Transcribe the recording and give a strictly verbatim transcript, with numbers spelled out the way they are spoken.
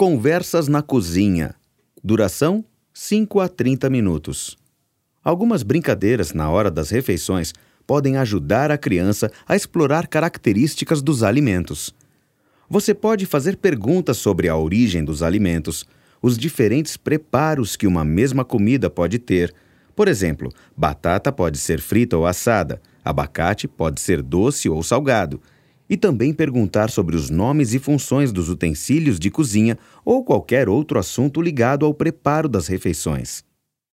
Conversas na cozinha. Duração: cinco a trinta minutos. Algumas brincadeiras na hora das refeições podem ajudar a criança a explorar características dos alimentos. Você pode fazer perguntas sobre a origem dos alimentos, os diferentes preparos que uma mesma comida pode ter. Por exemplo, batata pode ser frita ou assada, abacate pode ser doce ou salgado. E também perguntar sobre os nomes e funções dos utensílios de cozinha ou qualquer outro assunto ligado ao preparo das refeições.